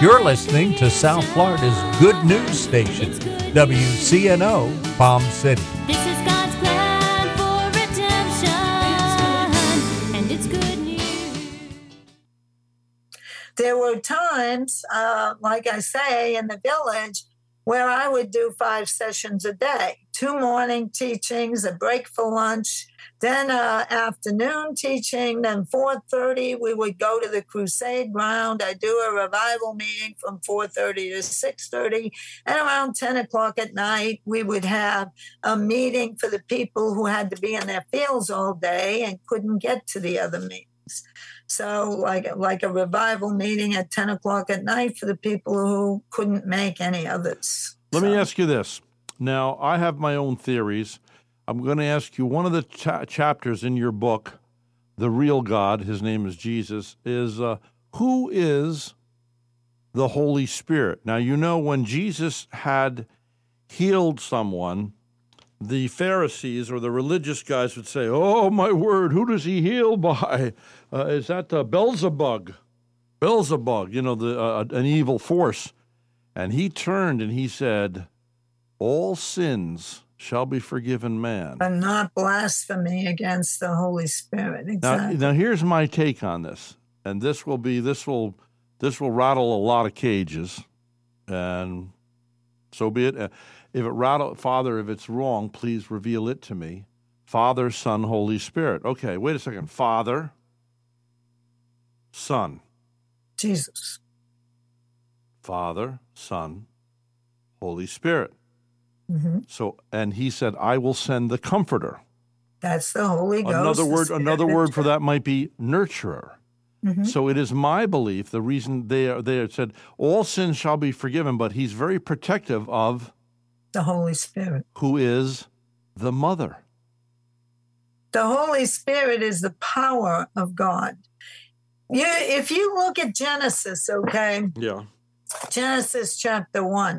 You're listening to South Florida's good news station, WCNO Palm City. This is God's plan for redemption, and it's good news. There were times, like I say, in the village where I would do 5 sessions a day, 2 morning teachings, a break for lunch, then afternoon teaching, then 4:30 we would go to the crusade ground. I do a revival meeting from 4:30 to 6:30, and around 10 o'clock at night we would have a meeting for the people who had to be in their fields all day and couldn't get to the other meetings. So like a revival meeting at 10 o'clock at night for the people who couldn't make any others. Let me ask you this. Now, I have my own theories. I'm going to ask you, one of the chapters in your book, The Real God, his name is Jesus, is who is the Holy Spirit? Now, you know, when Jesus had healed someone, the Pharisees or the religious guys would say, "Oh, my word, who does he heal by? Is that Beelzebub? Beelzebub, you know, an evil force." And he turned and he said, "All sins shall be forgiven man." And not blasphemy against the Holy Spirit. Exactly. Now here's my take on this, and this will rattle a lot of cages, and so be it. Father, if it's wrong, please reveal it to me. Father, Son, Holy Spirit. Okay, wait a second. Father, Son. Jesus. Father, Son, Holy Spirit. Mm-hmm. So, and he said, "I will send the Comforter." That's the Holy Ghost. Another word for that might be nurturer. Mm-hmm. So it is my belief, the reason they said all sins shall be forgiven, but he's very protective of the Holy Spirit, who is the mother. The Holy Spirit is the power of God. If you look at Genesis, okay? Yeah. Genesis chapter 1.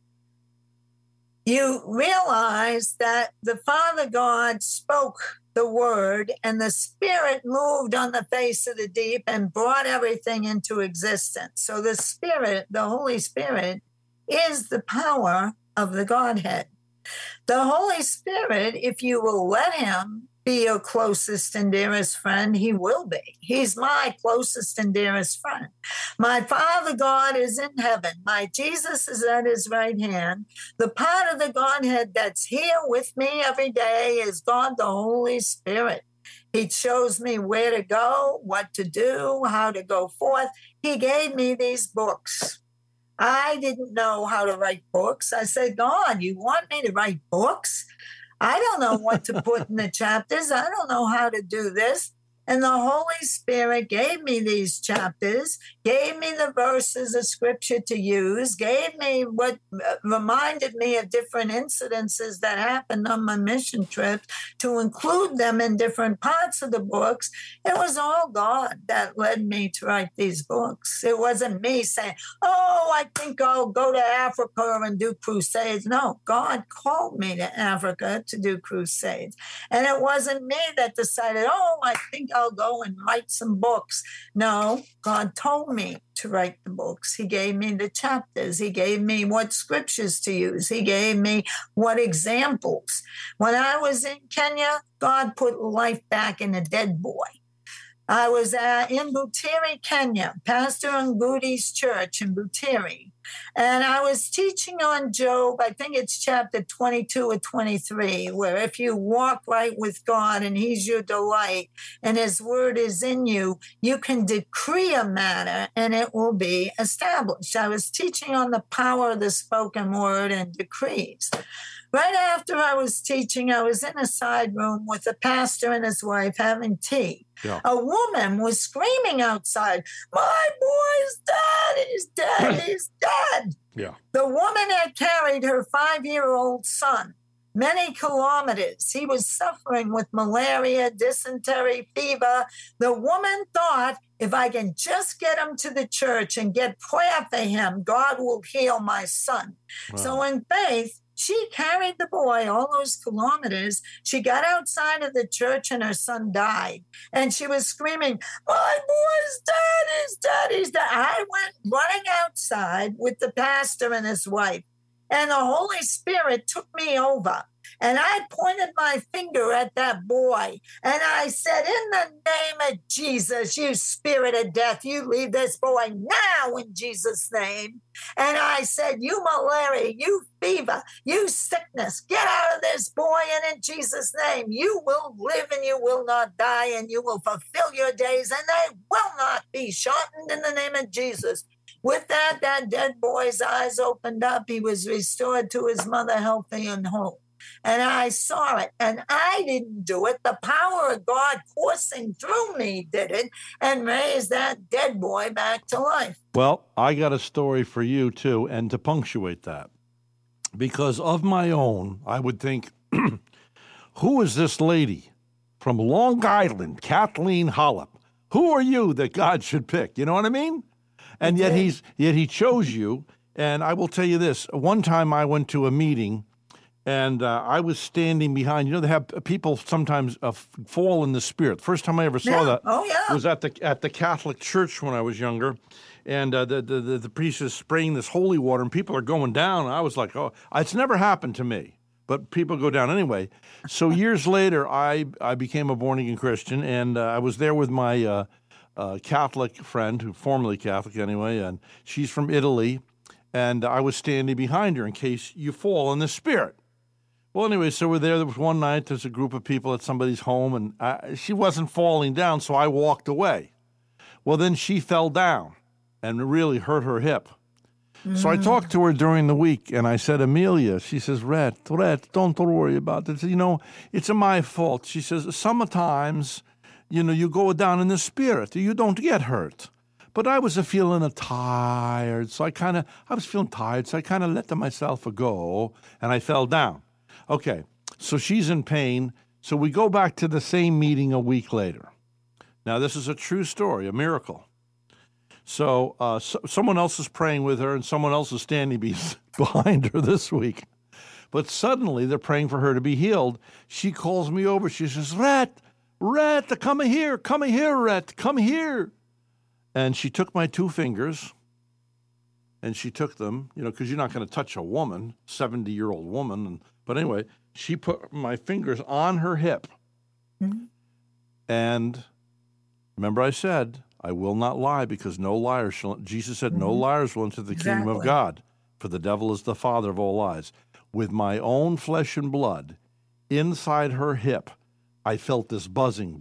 You realize that the Father God spoke the word and the Spirit moved on the face of the deep and brought everything into existence. So the Spirit, the Holy Spirit, is the power of the Godhead. The Holy Spirit, if you will let him be your closest and dearest friend, he will be. He's my closest and dearest friend. My Father God is in heaven. My Jesus is at his right hand. The part of the Godhead that's here with me every day is God the Holy Spirit. He shows me where to go, what to do, how to go forth. He gave me these books. I didn't know how to write books. I said, "God, you want me to write books? I don't know what to put in the chapters. I don't know how to do this." And the Holy Spirit gave me these chapters, gave me the verses of scripture to use, gave me what reminded me of different incidences that happened on my mission trips to include them in different parts of the books. It was all God that led me to write these books. It wasn't me saying, "Oh, I think I'll go to Africa and do crusades." No, God called me to Africa to do crusades. And it wasn't me that decided, "Oh, I think I'll go and write some books." No, God told me to write the books. He gave me the chapters. He gave me what scriptures to use. He gave me what examples. When I was in Kenya, God put life back in a dead boy. I was in Buteri, Kenya, Pastor Nguti's church in Buteri. And I was teaching on Job, I think it's chapter 22 or 23, where if you walk right with God and he's your delight and his word is in you, you can decree a matter and it will be established. I was teaching on the power of the spoken word and decrees. Right after I was teaching, I was in a side room with a pastor and his wife having tea. Yeah. A woman was screaming outside, "My boy's dead, he's dead, he's dead." Yeah. The woman had carried her 5-year-old son many kilometers. He was suffering with malaria, dysentery, fever. The woman thought, "If I can just get him to the church and get prayer for him, God will heal my son." Wow. So in faith, She carried the boy all those kilometers. She got outside of the church and her son died. And she was screaming, my boy's dead, he's dead, he's dead. I went running outside with the pastor and his wife. And the Holy Spirit took me over. And I pointed my finger at that boy. And I said, in the name of Jesus, you spirit of death, you leave this boy now in Jesus' name. And I said, you malaria, you fever, you sickness, get out of this boy. And in Jesus' name, you will live and you will not die and you will fulfill your days and they will not be shortened in the name of Jesus. With that dead boy's eyes opened up. He was restored to his mother, healthy and whole. And I saw it, and I didn't do it. The power of God coursing through me did it and raised that dead boy back to life. Well, I got a story for you, too, and to punctuate that. Because of my own, I would think, who is this lady from Long Island, Kathleen Hollop? Who are you that God should pick? You know what I mean? And yet he chose you. And I will tell you this. One time I went to a meeting, and I was standing behind. You know, they have people sometimes fall in the spirit. The first time I ever saw that was at the Catholic Church when I was younger. And the priest is spraying this holy water, and people are going down. And I was like, oh, it's never happened to me. But people go down anyway. So years later, I became a born-again Christian, and I was there with my Catholic friend, who formerly Catholic anyway, and she's from Italy. And I was standing behind her in case you fall in the spirit. Well, anyway, so we're there. There was one night, there's a group of people at somebody's home, and she wasn't falling down, so I walked away. Well, then she fell down and really hurt her hip. So I talked to her during the week, and I said, Amelia, she says, Red, don't worry about it. You know, it's my fault. She says, sometimes, you know, you go down in the spirit. You don't get hurt. But I was feeling tired, so I was feeling tired, so I kind of let myself go, and I fell down. Okay, so she's in pain, so we go back to the same meeting a week later. Now, this is a true story, a miracle. So someone else is praying with her, and someone else is standing behind her this week. But suddenly, they're praying for her to be healed. She calls me over. She says, Ret, come here, Ret, come here. And she took my two fingers, and she took them, you know, because you're not going to touch a woman, 70-year-old woman. But anyway, she put my fingers on her hip. Mm-hmm. And remember I said, I will not lie, because no liar shall, Jesus said, no liars will enter the kingdom of God, for the devil is the father of all lies. With my own flesh and blood, inside her hip, I felt this buzzing.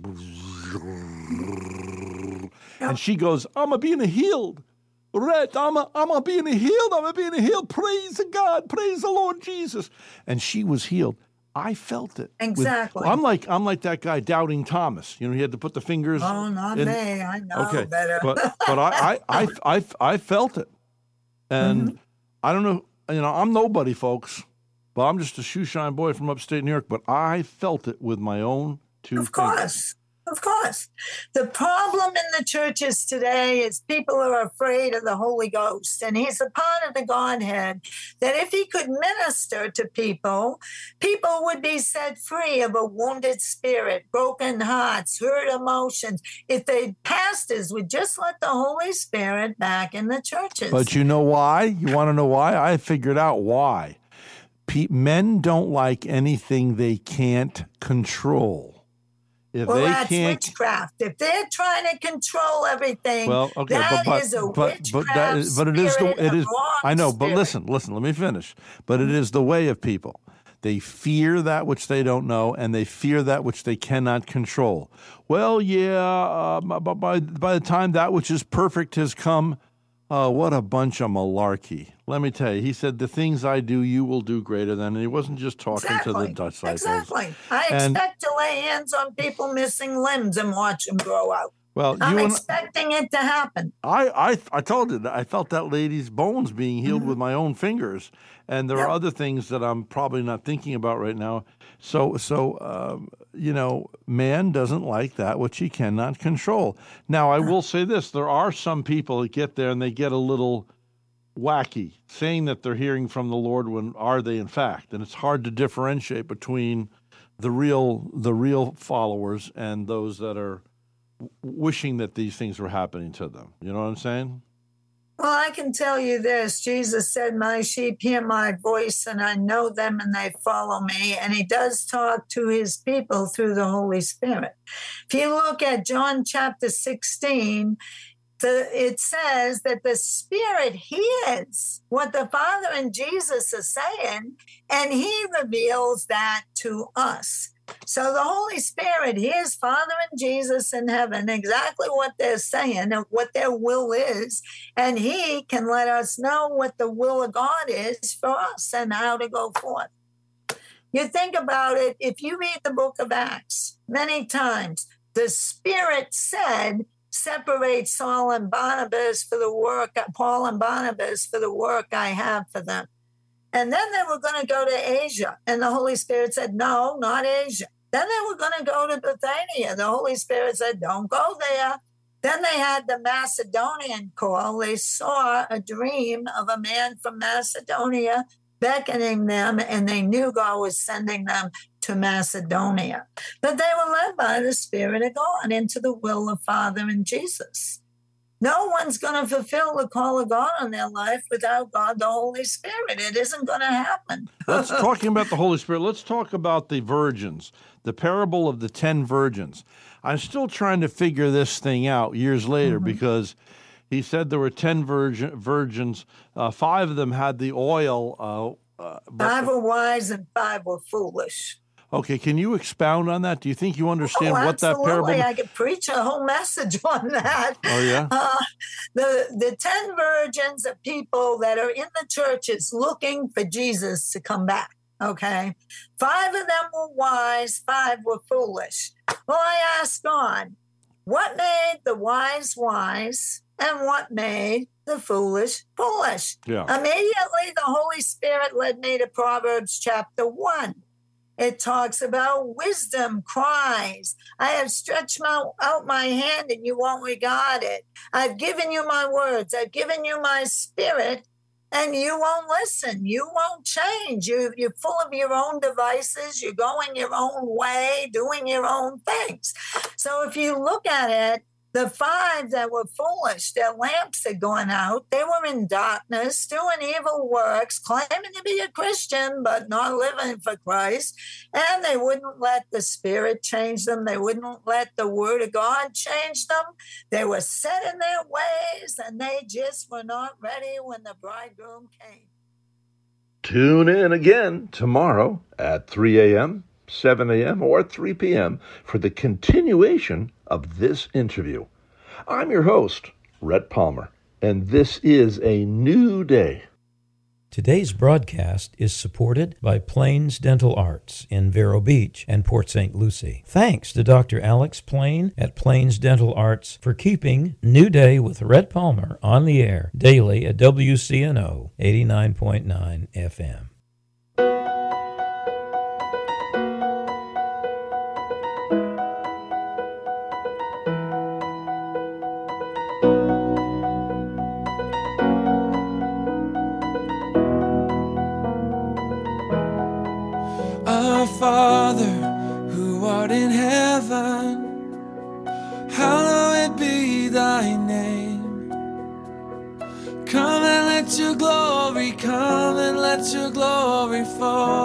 And she goes, I'm being healed. Red, I'm being healed. Praise God. Praise the Lord Jesus. And she was healed. I felt it. Exactly. I'm like that guy, Doubting Thomas. You know, he had to put the fingers. Oh, not me. I know better. but I felt it. And I don't know, you know, I'm nobody, folks. But I'm just a shoeshine boy from upstate New York. But I felt it with my own two fingers. Of course. The problem in the churches today is people are afraid of the Holy Ghost, and he's a part of the Godhead, that if he could minister to people, people would be set free of a wounded spirit, broken hearts, hurt emotions, if the pastors would just let the Holy Spirit back in the churches. But you know why? You want to know why? I figured out why. Men don't like anything they can't control. That's witchcraft. If they're trying to control everything, that is a witchcraft spirit. I know, but listen, let me finish. But it is the way of people. They fear that which they don't know, and they fear that which they cannot control. Well, by the time that which is perfect has come, what a bunch of malarkey. Let me tell you, he said, the things I do, you will do greater than. And he wasn't just talking to the disciples. Exactly. I expect to lay hands on people missing limbs and watch them grow out. Well, I'm expecting it to happen. I told you that I felt that lady's bones being healed with my own fingers. And there are other things that I'm probably not thinking about right now. So you know, man doesn't like that which he cannot control. Now, I will say this. There are some people that get there and they get a little wacky, saying that they're hearing from the Lord when are they in fact? And it's hard to differentiate between the real followers and those that are wishing that these things were happening to them. You know what I'm saying? Well, I can tell you this. Jesus said, my sheep hear my voice, and I know them, and they follow me. And he does talk to his people through the Holy Spirit. If you look at John chapter 16, it says that the Spirit hears what the Father and Jesus are saying, and he reveals that to us. So the Holy Spirit hears Father and Jesus in heaven exactly what they're saying and what their will is, and he can let us know what the will of God is for us and how to go forth. You think about it, if you read the book of Acts, many times the Spirit said, separate Saul and Barnabas for the work, Paul and Barnabas for the work I have for them. And then they were going to go to Asia. And the Holy Spirit said, no, not Asia. Then they were going to go to Bithynia. The Holy Spirit said, don't go there. Then they had the Macedonian call. They saw a dream of a man from Macedonia beckoning them, and they knew God was sending them to Macedonia. But they were led by the Spirit of God into the will of Father and Jesus. No one's going to fulfill the call of God on their life without God, the Holy Spirit. It isn't going to happen. Let's talking about the Holy Spirit. Let's talk about the virgins, the parable of the 10 virgins. I'm still trying to figure this thing out years later because he said there were 10 virgins. 5 of them had the oil. 5 were wise and 5 were foolish. Okay, can you expound on that? Do you think you understand what that absolutely. parable? I could preach a whole message on that. Oh, yeah? The 10 virgins are people that are in the churches looking for Jesus to come back, okay? 5 of them were wise, 5 were foolish. Well, I asked God, what made the wise wise and what made the foolish foolish? Yeah. Immediately, the Holy Spirit led me to Proverbs chapter 1. It talks about wisdom cries, I have stretched out my hand and you won't regard it. I've given you my words. I've given you my spirit and you won't listen. You won't change. You're full of your own devices. You're going your own way, doing your own things. So if you look at it, the 5 that were foolish, their lamps had gone out. They were in darkness, doing evil works, claiming to be a Christian, but not living for Christ. And they wouldn't let the Spirit change them. They wouldn't let the Word of God change them. They were set in their ways, and they just were not ready when the bridegroom came. Tune in again tomorrow at 3 a.m., 7 a.m., or 3 p.m. for the continuation of this interview. I'm your host, Rhett Palmer, and this is a new day. Today's broadcast is supported by Plains Dental Arts in Vero Beach and Port St. Lucie. Thanks to Dr. Alex Plain at Plains Dental Arts for keeping New Day with Rhett Palmer on the air daily at WCNO 89.9 FM. Our Father, who art in heaven, hallowed be thy name. Come and let your glory fall.